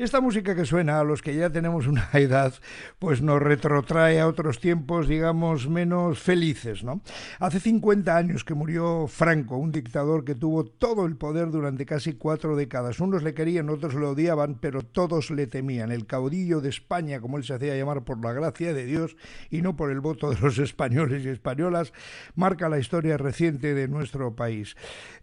Esta música que suena a los que ya tenemos una edad, pues nos retrotrae a otros tiempos, digamos, menos felices, ¿no? Hace 50 años que murió Franco, un dictador que tuvo todo el poder durante casi 4 décadas. Unos le querían, otros le odiaban, pero todos le temían. El caudillo de España, como él se hacía llamar por la gracia de Dios y no por el voto de los españoles y españolas, marca la historia reciente de nuestro país.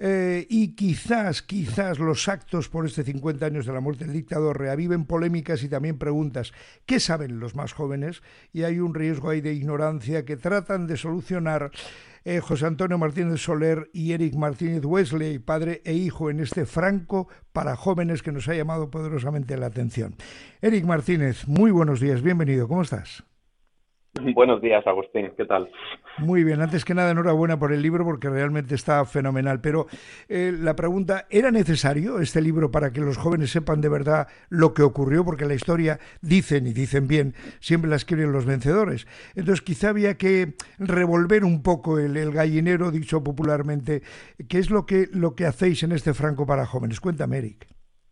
Y quizás los actos por este 50 años de la muerte del dictador reaviven polémicas y también preguntas. ¿Qué saben los más jóvenes? Y hay un riesgo ahí de ignorancia que tratan de solucionar José Antonio Martínez Soler y Eric Martínez Wesley, padre e hijo, en este Franco para jóvenes que nos ha llamado poderosamente la atención. Eric Martínez, muy buenos días, bienvenido, ¿cómo estás? Buenos días, Agustín. ¿Qué tal? Muy bien, antes que nada, enhorabuena por el libro porque realmente está fenomenal. Pero la pregunta, ¿era necesario este libro para que los jóvenes sepan de verdad lo que ocurrió? Porque la historia, dicen y dicen bien, siempre la escriben los vencedores. Entonces quizá había que revolver un poco el gallinero, dicho popularmente. ¿Qué es lo que hacéis en este Franco para jóvenes? Cuéntame, Eric.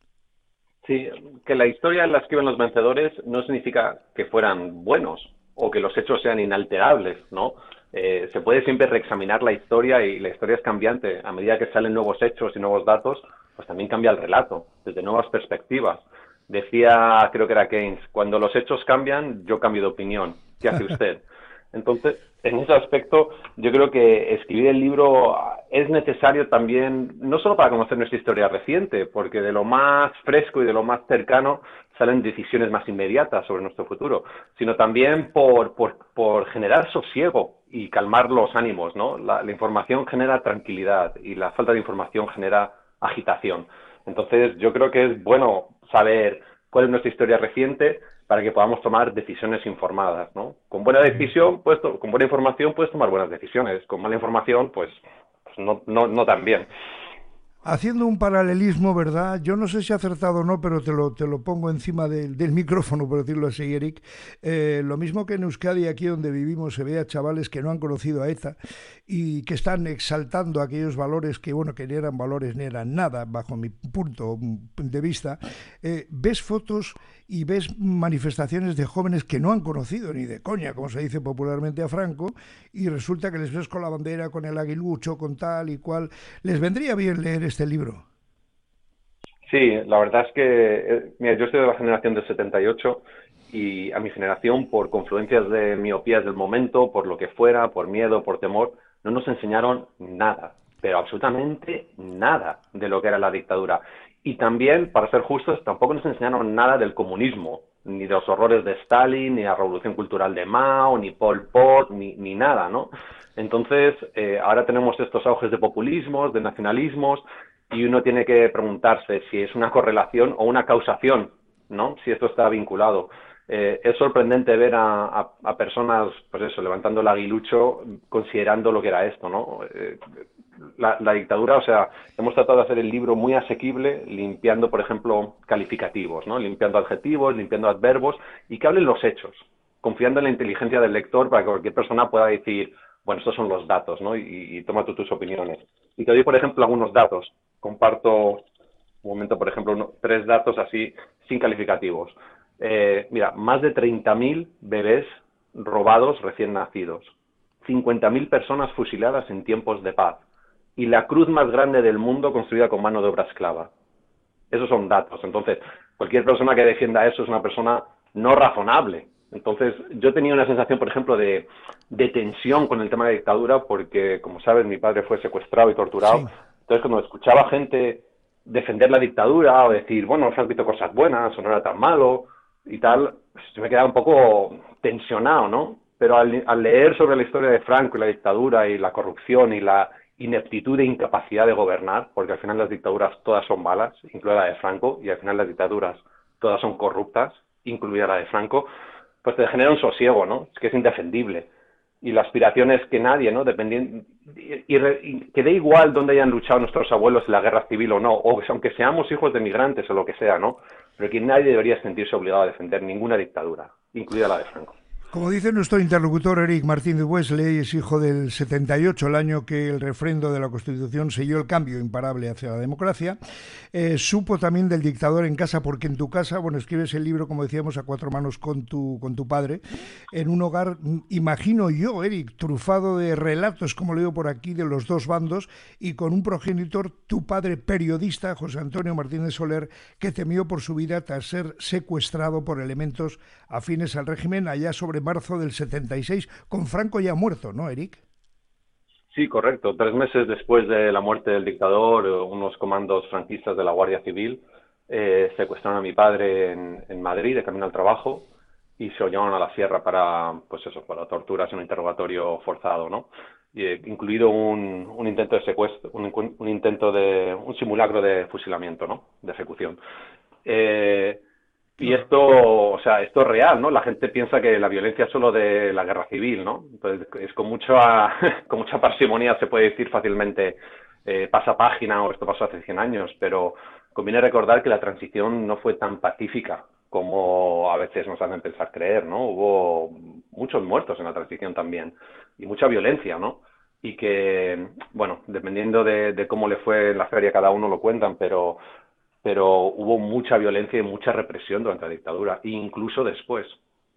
Sí, que la historia la escriben los vencedores no significa que fueran buenos o que los hechos sean inalterables, ¿no? Se puede siempre reexaminar la historia y la historia es cambiante. A medida que salen nuevos hechos y nuevos datos, pues también cambia el relato, desde nuevas perspectivas. Decía, creo que era Keynes, cuando los hechos cambian, yo cambio de opinión. ¿Qué hace usted? Entonces, en ese aspecto, yo creo que escribir el libro es necesario también, no solo para conocer nuestra historia reciente, porque de lo más fresco y de lo más cercano salen decisiones más inmediatas sobre nuestro futuro, sino también por generar sosiego y calmar los ánimos, ¿no? La información genera tranquilidad y la falta de información genera agitación. Entonces, yo creo que es bueno saber cuál es nuestra historia reciente para que podamos tomar decisiones informadas, ¿no? Con buena decisión, pues, con buena información puedes tomar buenas decisiones. Con mala información, pues no tan bien. Haciendo un paralelismo, ¿verdad? Yo no sé si he acertado o no, pero te lo pongo encima del micrófono, por decirlo así, Eric. Lo mismo que en Euskadi, aquí donde vivimos, se ve a chavales que no han conocido a ETA y que están exaltando aquellos valores que, bueno, que ni eran valores ni eran nada, bajo mi punto de vista. Ves fotos y ves manifestaciones de jóvenes que no han conocido ni de coña, como se dice popularmente a Franco, y resulta que les ves con la bandera, con el aguilucho, con tal y cual. Les vendría bien leer este libro. Sí, la verdad es que, mira, yo soy de la generación del 78 y a mi generación, por confluencias de miopías del momento, por lo que fuera, por miedo, por temor, no nos enseñaron nada, pero absolutamente nada de lo que era la dictadura. Y también, para ser justos, tampoco nos enseñaron nada del comunismo, ni de los horrores de Stalin, ni la revolución cultural de Mao, ni Pol Pot, ni nada, ¿no? Entonces, ahora tenemos estos auges de populismos, de nacionalismos, y uno tiene que preguntarse si es una correlación o una causación, ¿no? Si esto está vinculado. Es sorprendente ver a personas, pues eso, levantando el aguilucho, considerando lo que era esto, ¿no? La dictadura, o sea, hemos tratado de hacer el libro muy asequible, limpiando, por ejemplo, calificativos, ¿no? Limpiando adjetivos, limpiando adverbos, y que hablen los hechos, confiando en la inteligencia del lector para que cualquier persona pueda decir, bueno, estos son los datos, ¿no? Y toma tú tus opiniones. Y te doy, por ejemplo, algunos datos. Comparto un momento, por ejemplo, 3 datos así, sin calificativos. Mira, más de 30.000 bebés robados recién nacidos, 50.000 personas fusiladas en tiempos de paz y la cruz más grande del mundo construida con mano de obra esclava. Esos son datos. Entonces, cualquier persona que defienda eso es una persona no razonable. Entonces, yo tenía una sensación, por ejemplo, de tensión con el tema de la dictadura porque, como sabes, mi padre fue secuestrado y torturado. Sí. Entonces, cuando escuchaba gente defender la dictadura o decir, bueno, se han visto cosas buenas o no era tan malo y tal, pues yo me quedaba un poco tensionado, ¿no? Pero al leer sobre la historia de Franco y la dictadura y la corrupción y la ineptitud e incapacidad de gobernar, porque al final las dictaduras todas son malas, incluida la de Franco, y al final las dictaduras todas son corruptas, incluida la de Franco, pues te genera un sosiego, ¿no? Es que es indefendible. Y la aspiración es que nadie, ¿no? Dependiendo, y que dé igual dónde hayan luchado nuestros abuelos en la guerra civil o no, o aunque seamos hijos de migrantes o lo que sea, ¿no? Pero que nadie debería sentirse obligado a defender ninguna dictadura, incluida la de Franco. Como dice nuestro interlocutor Eric Martín de Wesley, es hijo del 78, el año que el refrendo de la Constitución selló el cambio imparable hacia la democracia. Supo también del dictador en casa, porque en tu casa, bueno, escribes el libro, como decíamos, a cuatro manos con tu padre, en un hogar, imagino yo, Eric, trufado de relatos, como leo por aquí, de los dos bandos, y con un progenitor, tu padre periodista, José Antonio Martínez Soler, que temió por su vida tras ser secuestrado por elementos afines al régimen allá sobre marzo del 76, con Franco ya muerto, ¿no, Eric? Sí, correcto. 3 meses después de la muerte del dictador, unos comandos franquistas de la Guardia Civil secuestraron a mi padre en Madrid, de camino al trabajo, y se lo llevaron a la sierra para, pues eso, para torturas y un interrogatorio forzado, ¿no? Y, incluido un intento de secuestro, un intento de, un simulacro de fusilamiento, ¿no? De ejecución. Eh, y esto, o sea, esto es real, ¿no? La gente piensa que la violencia es solo de la guerra civil, ¿no? Entonces, es con mucha, con mucha parsimonia se puede decir fácilmente pasa página o esto pasó hace 100 años, pero conviene recordar que la transición no fue tan pacífica como a veces nos hacen pensar creer, ¿no? Hubo muchos muertos en la transición también y mucha violencia, ¿no? Y que, bueno, dependiendo de cómo le fue en la feria, cada uno lo cuentan, pero hubo mucha violencia y mucha represión durante la dictadura, incluso después.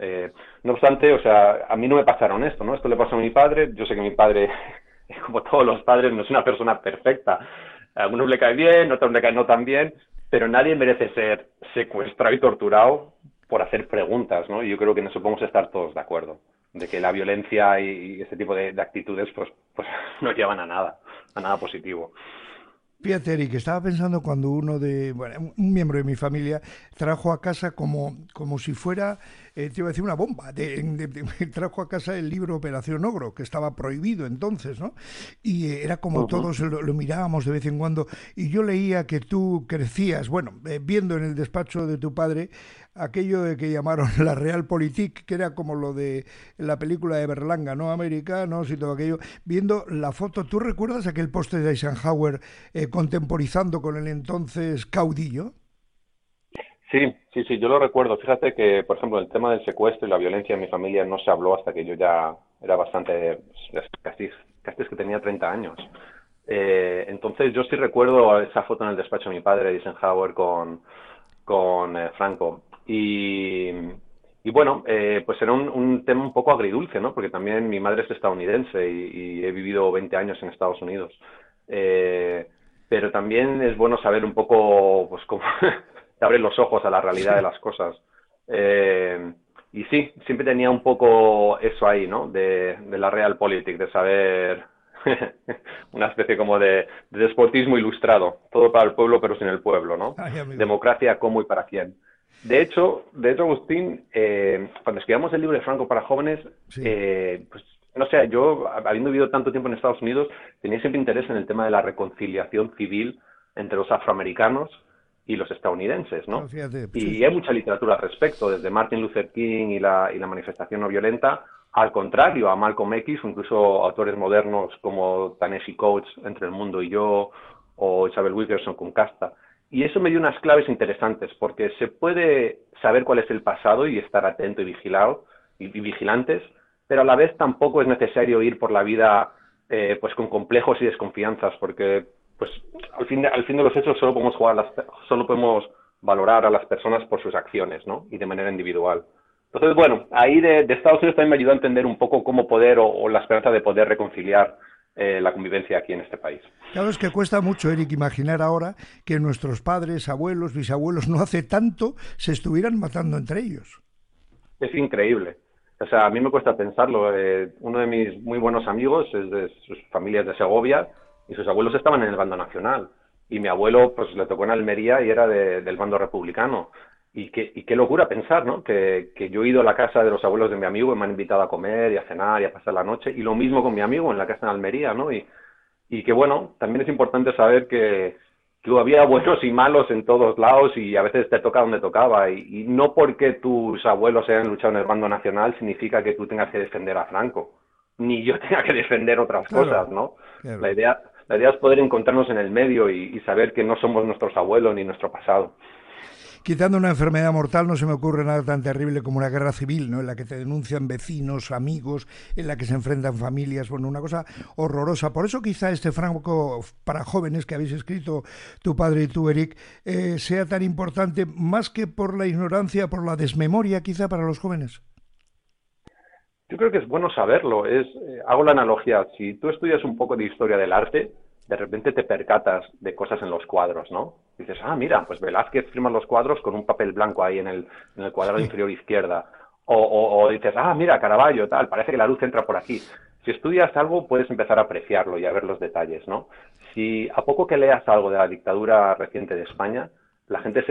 No obstante, o sea, a mí no me pasaron esto, ¿no? Esto le pasó a mi padre. Yo sé que mi padre, como todos los padres, no es una persona perfecta. A algunos le cae bien, a otros le cae no tan bien, pero nadie merece ser secuestrado y torturado por hacer preguntas, ¿no? Y yo creo que en eso podemos estar todos de acuerdo, de que la violencia y este tipo de actitudes pues no llevan a nada positivo. Fíjate, Eric, estaba pensando cuando bueno, un miembro de mi familia trajo a casa como si fuera, te iba a decir una bomba, trajo a casa el libro Operación Ogro, que estaba prohibido entonces, ¿no? Y era como Ujú. todos lo mirábamos de vez en cuando, y yo leía que tú crecías, bueno, viendo en el despacho de tu padre aquello de que llamaron la Realpolitik, que era como lo de la película de Berlanga, ¿no? Americanos y todo aquello, viendo la foto. ¿Tú recuerdas aquel póster de Eisenhower contemporizando con el entonces caudillo? Sí, sí, sí, yo lo recuerdo. Fíjate que, por ejemplo, el tema del secuestro y la violencia en mi familia no se habló hasta que yo ya era bastante, casi es que tenía 30 años. Entonces yo sí recuerdo esa foto en el despacho de mi padre, Eisenhower, con Franco. Y bueno, pues era un tema un poco agridulce, ¿no? Porque también mi madre es estadounidense y he vivido 20 años en Estados Unidos. Eh, pero también es bueno saber un poco, pues, cómo te abre los ojos a la realidad de Sí. las cosas. Eh, y sí, siempre tenía un poco eso ahí, ¿no? De la realpolitik, de saber una especie como de despotismo ilustrado, todo para el pueblo pero sin el pueblo, ¿no? Ay, amigo. Democracia, cómo y para quién. De hecho, Agustín, cuando escribíamos el libro de Franco para jóvenes, Sí. pues no sé, yo, habiendo vivido tanto tiempo en Estados Unidos, tenía siempre interés en el tema de la reconciliación civil entre los afroamericanos y los estadounidenses, No, ¿no? fíjate, sí, Y sí. hay mucha literatura al respecto, desde Martin Luther King y la manifestación no violenta, al contrario, a Malcolm X, o incluso autores modernos como Ta-Nehisi Coates, Entre el mundo y yo, o Isabel Wilkerson con Casta. Y eso me dio unas claves interesantes, porque se puede saber cuál es el pasado y estar atento y vigilado y vigilantes, pero a la vez tampoco es necesario ir por la vida pues con complejos y desconfianzas, porque pues al fin de los hechos solo podemos valorar a las personas por sus acciones, ¿no? Y de manera individual. Entonces, bueno, ahí de Estados Unidos también me ayudó a entender un poco cómo poder o la esperanza de poder reconciliar la convivencia aquí en este país. Claro, es que cuesta mucho, Eric, imaginar ahora que nuestros padres, abuelos, bisabuelos, no hace tanto se estuvieran matando entre ellos. Es increíble. O sea, a mí me cuesta pensarlo. Uno de mis muy buenos amigos es de sus familias de Segovia y sus abuelos estaban en el bando nacional. Y mi abuelo, pues le tocó en Almería y era del bando republicano. Y qué locura pensar, ¿no? Que yo he ido a la casa de los abuelos de mi amigo y me han invitado a comer y a cenar y a pasar la noche. Y lo mismo con mi amigo en la casa en Almería, ¿no? Y que bueno, también es importante saber que había buenos y malos en todos lados y a veces te toca donde tocaba. Y no porque tus abuelos hayan luchado en el bando nacional significa que tú tengas que defender a Franco, ni yo tenga que defender otras Claro, cosas, ¿no? La claro. idea, la idea es poder encontrarnos en el medio y saber que no somos nuestros abuelos ni nuestro pasado. quitando una enfermedad mortal, no se me ocurre nada tan terrible como una guerra civil, ¿no? En la que te denuncian vecinos, amigos, en la que se enfrentan familias, bueno, una cosa horrorosa. Por eso quizá este Franco para jóvenes que habéis escrito tu padre y tú, Eric, sea tan importante, más que por la ignorancia, por la desmemoria quizá para los jóvenes. Yo creo que es bueno saberlo. Hago la analogía. Si tú estudias un poco de historia del arte, de repente te percatas de cosas en los cuadros, ¿no? Dices, ah, mira, pues Velázquez firma los cuadros con un papel blanco ahí en el cuadrado Sí. inferior izquierda. O dices, ah, mira, Caravaggio, tal, parece que la luz entra por aquí. Si estudias algo, puedes empezar a apreciarlo y a ver los detalles, ¿no? Si a poco que leas algo de la dictadura reciente de España, la gente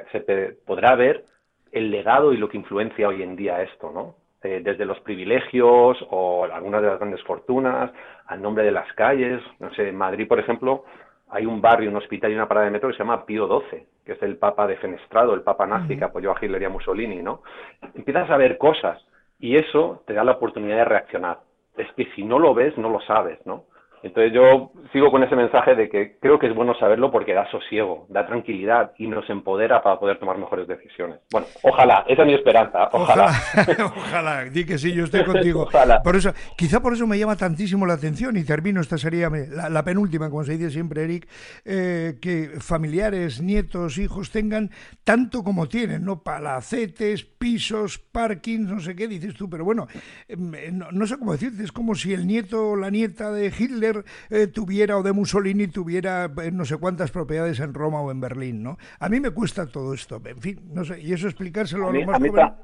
podrá ver el legado y lo que influencia hoy en día esto, ¿no? Desde los privilegios o algunas de las grandes fortunas, al nombre de las calles. No sé, en Madrid, por ejemplo, hay un barrio, un hospital y una parada de metro que se llama Pío XII, que es el papa defenestrado, el papa nazi que Ujú. apoyó a Hitler y a Mussolini, ¿no? Empiezas a ver cosas y eso te da la oportunidad de reaccionar. Es que si no lo ves, no lo sabes, ¿no? Entonces yo sigo con ese mensaje de que creo que es bueno saberlo porque da sosiego, da tranquilidad y nos empodera para poder tomar mejores decisiones. Bueno, ojalá, esa es mi esperanza, Ojalá, ojalá. ojalá, di que sí, yo estoy contigo. Ojalá. Por eso, quizá por eso me llama tantísimo la atención y termino, esta sería la penúltima, como se dice siempre, Eric, que familiares, nietos, hijos tengan tanto como tienen, ¿no? Palacetes, pisos, parkings, no sé qué, dices tú, pero bueno, no sé cómo decirte, es como si el nieto o la nieta de Hitler tuviera, o de Mussolini tuviera no sé cuántas propiedades en Roma o en Berlín, ¿no? A mí me cuesta todo esto, en fin, no sé, y eso explicárselo A a mí, los más a mí, jóvenes.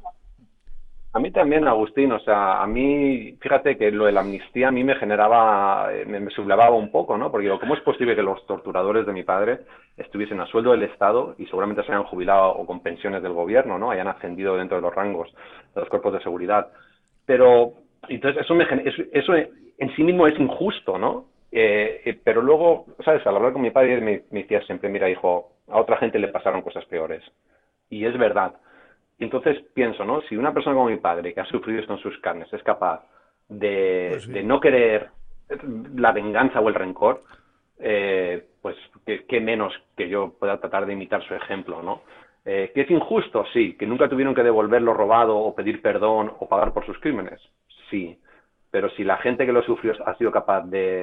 A mí también, Agustín, o sea, a mí, fíjate que lo de la amnistía a mí me generaba, me sublevaba un poco, ¿no? Porque digo, ¿cómo es posible que los torturadores de mi padre estuviesen a sueldo del Estado y seguramente se hayan jubilado o con pensiones del gobierno, ¿no? Hayan ascendido dentro de los rangos de los cuerpos de seguridad. Pero, entonces, eso en sí mismo es injusto, ¿no? Pero luego, ¿sabes? Al hablar con mi padre me decía siempre, mira, hijo, a otra gente le pasaron cosas peores. Y es verdad. Y entonces pienso, ¿no? Si una persona como mi padre, que ha sufrido esto en sus carnes, es capaz Pues de sí. no querer la venganza o el rencor, pues qué menos que yo pueda tratar de imitar su ejemplo, ¿no? Que es injusto, sí, que nunca tuvieron que devolver lo robado o pedir perdón o pagar por sus crímenes, sí, pero si la gente que lo sufrió ha sido capaz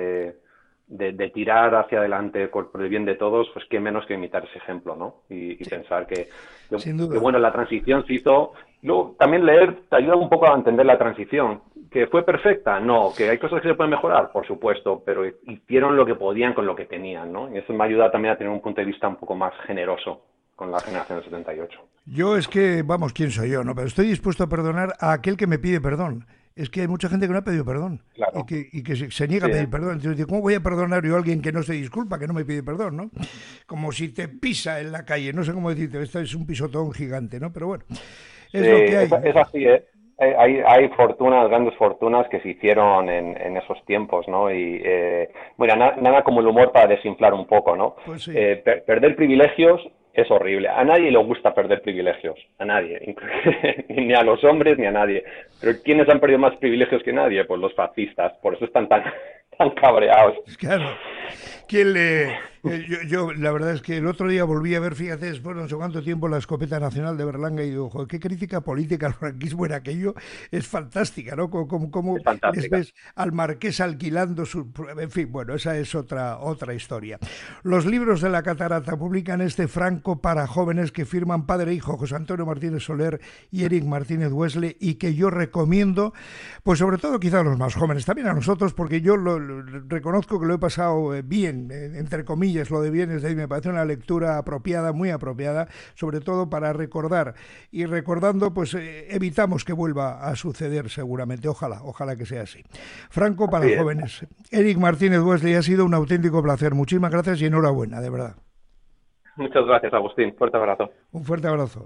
de tirar hacia adelante por el bien de todos, pues qué menos que imitar ese ejemplo, ¿no? Y Sí, pensar sin que, duda. bueno, la transición se hizo. Luego, también leer te ayuda un poco a entender la transición. ¿Que fue perfecta? No. ¿Que hay cosas que se pueden mejorar? Por supuesto, pero hicieron lo que podían con lo que tenían, ¿no? Y eso me ayuda también a tener un punto de vista un poco más generoso con la generación del 78. Yo es que, vamos, ¿quién soy yo? No, pero estoy dispuesto a perdonar a aquel que me pide perdón. Es que hay mucha gente que no ha pedido perdón Claro. y que se niega a Sí, pedir perdón. Entonces, ¿cómo voy a perdonar yo a alguien que no se disculpa, que no me pide perdón, ¿no? Como si te pisa en la calle, no sé cómo decirte, esto es un pisotón gigante, ¿no? Pero bueno, sí, es lo que hay. es así, ¿eh? Hay fortunas, grandes fortunas que se hicieron en esos tiempos, ¿no? Y, bueno, nada como el humor para desinflar un poco, ¿no? Pues sí. Perder privilegios es horrible. A nadie le gusta perder privilegios. A nadie. Ni a los hombres ni a nadie. Pero ¿quiénes han perdido más privilegios que nadie? Pues los fascistas. Por eso están tan cabreados. Claro. ¿Quién le...? La verdad es que el otro día volví a ver, fíjate, después de no sé cuánto tiempo, la escopeta nacional de Berlanga y digo, joder, qué crítica política al franquismo era aquello, es fantástica, ¿no? Como Es les fantástica. ves al marqués alquilando su... En fin, bueno, esa es otra historia. Los libros de la Catarata publican este Franco para jóvenes que firman padre e hijo José Antonio Martínez Soler y Eric Martínez Wesley y que yo recomiendo, pues sobre todo quizá a los más jóvenes, también a nosotros, porque yo reconozco que lo he pasado bien, entre comillas, lo de bien, es decir, me parece una lectura apropiada, muy apropiada, sobre todo para recordar, y recordando, pues evitamos que vuelva a suceder seguramente, ojalá que sea así. Franco para Así es. jóvenes. Eric Martínez Wesley, ha sido un auténtico placer, muchísimas gracias y enhorabuena, de verdad. Muchas gracias, Agustín. Fuerte abrazo. Un fuerte abrazo.